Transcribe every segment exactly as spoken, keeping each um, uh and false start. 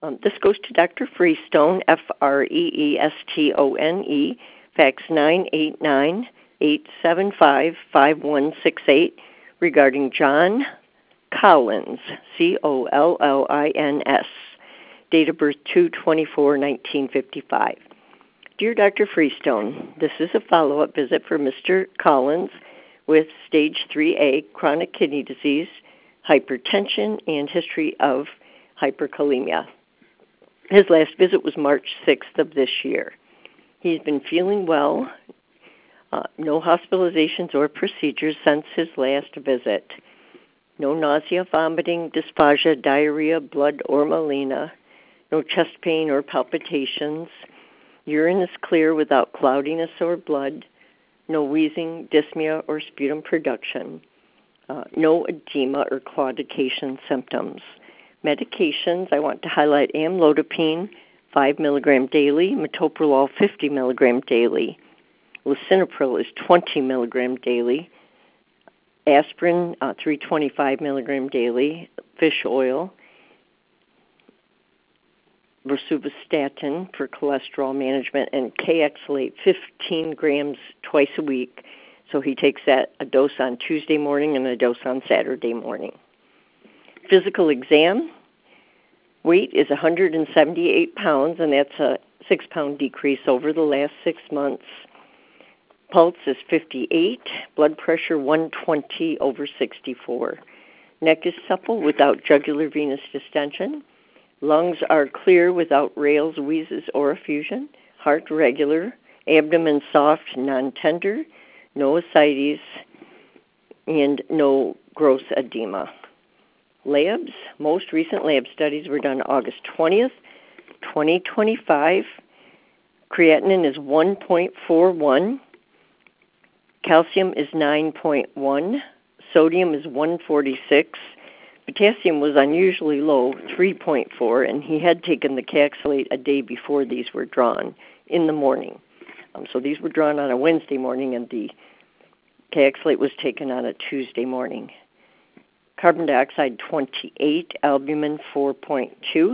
Um, this goes to Doctor Freestone, F R E E S T O N E, fax nine eight nine, eight seven five, five one six eight, regarding John Collins, C O L L I N S, date of birth two twenty-four nineteen fifty-five. Dear Doctor Freestone, this is a follow-up visit for Mister Collins with stage three A chronic kidney disease, hypertension, and history of hyperkalemia. His last visit was March sixth of this year. He's been feeling well, uh, no hospitalizations or procedures since his last visit. No nausea, vomiting, dysphagia, diarrhea, blood, or melena. No chest pain or palpitations. Urine is clear without cloudiness or blood. No wheezing, dyspnea, or sputum production. Uh, no edema or claudication symptoms. Medications, I want to highlight amlodipine, five milligrams daily, metoprolol, fifty milligrams daily. Lisinopril is twenty milligrams daily. Aspirin, uh, three hundred twenty-five milligrams daily. Fish oil. Rosuvastatin for cholesterol management, and K-Exolate, fifteen grams twice a week. So he takes that, a dose on Tuesday morning and a dose on Saturday morning. Physical exam, weight is one hundred seventy-eight pounds, and that's a six-pound decrease over the last six months. Pulse is fifty-eight, blood pressure one twenty over sixty-four. Neck is supple without jugular venous distension. Lungs are clear without rales, wheezes, or effusion. Heart regular. Abdomen soft, non-tender. No ascites, and no gross edema. Labs, most recent lab studies were done August twentieth, twenty twenty-five. Creatinine is one point four one. Calcium is nine point one. Sodium is one forty-six. Potassium was unusually low, three point four, and he had taken the K-Exolate a day before these were drawn in the morning. Um, so these were drawn on a Wednesday morning, and the K-Exolate was taken on a Tuesday morning. Carbon dioxide twenty-eight, albumin four point two.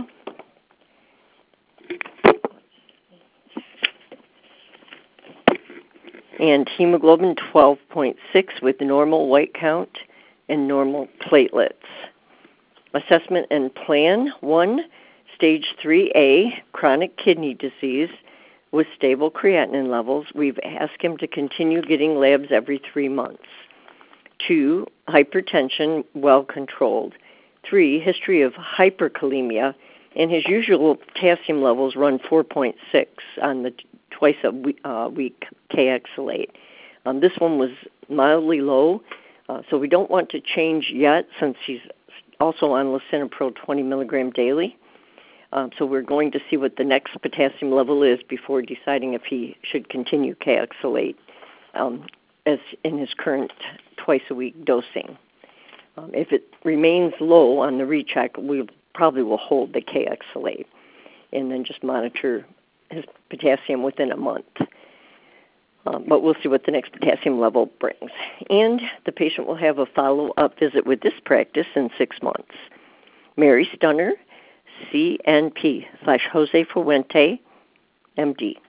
And hemoglobin twelve point six with normal white count and normal platelets. Assessment and plan. One, stage three A, chronic kidney disease with stable creatinine levels. We've asked him to continue getting labs every three months. Two, hypertension, well controlled. Three, history of hyperkalemia, and his usual potassium levels run four point six on the twice a week, uh, week K-Exolate. Um, this one was mildly low, uh, so we don't want to change yet since he's also on lisinopril twenty milligrams daily. Um, so we're going to see what the next potassium level is before deciding if he should continue K-Exolate um, as in his current twice-a-week dosing. Um, if it remains low on the recheck, we probably will hold the K-Exolate and then just monitor his potassium within a month. Um, but we'll see what the next potassium level brings. And the patient will have a follow-up visit with this practice in six months. Mary Stunner, C N P slash Jose Fuente, M D.